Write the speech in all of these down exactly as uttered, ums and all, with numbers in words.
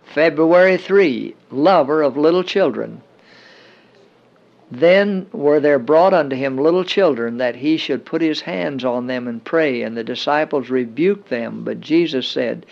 February third, lover of little children. Then were there brought unto him little children, that he should put his hands on them and pray. And the disciples rebuked them. But Jesus said,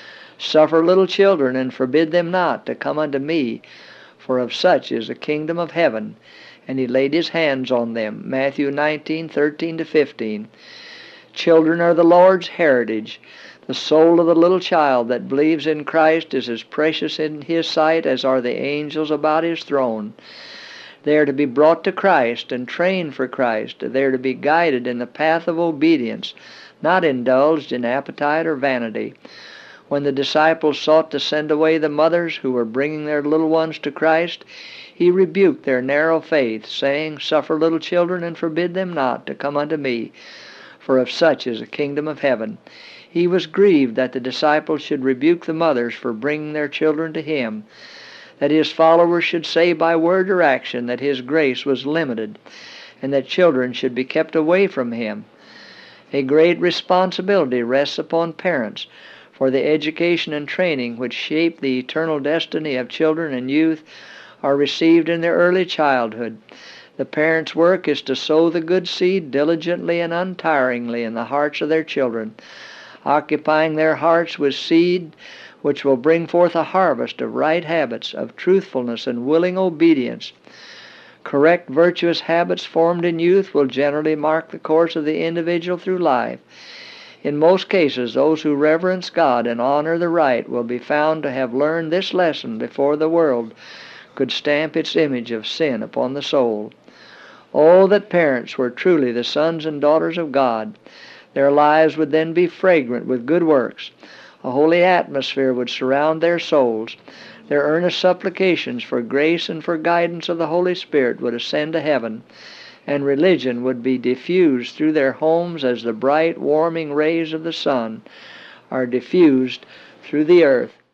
Suffer little children, and forbid them not to come unto me, for of such is the kingdom of heaven. And he laid his hands on them. Matthew nineteen, thirteen to fifteen. Children are the Lord's heritage. The soul of the little child that believes in Christ is as precious in his sight as are the angels about his throne. They are to be brought to Christ and trained for Christ. They are to be guided in the path of obedience, not indulged in appetite or vanity. When the disciples sought to send away the mothers who were bringing their little ones to Christ, he rebuked their narrow faith, saying, Suffer little children, and forbid them not to come unto me, for of such is the kingdom of heaven. He was grieved that the disciples should rebuke the mothers for bringing their children to him, that his followers should say by word or action that his grace was limited, and that children should be kept away from him. A great responsibility rests upon parents, for the education and training which shape the eternal destiny of children and youth are received in their early childhood. The parents' work is to sow the good seed diligently and untiringly in the hearts of their children, occupying their hearts with seed which will bring forth a harvest of right habits, of truthfulness and willing obedience. Correct, virtuous habits formed in youth will generally mark the course of the individual through life. In most cases, those who reverence God and honor the right will be found to have learned this lesson before the world could stamp its image of sin upon the soul. Oh, that parents were truly the sons and daughters of God! Their lives would then be fragrant with good works. A holy atmosphere would surround their souls. Their earnest supplications for grace and for guidance of the Holy Spirit would ascend to heaven, and religion would be diffused through their homes as the bright, warming rays of the sun are diffused through the earth.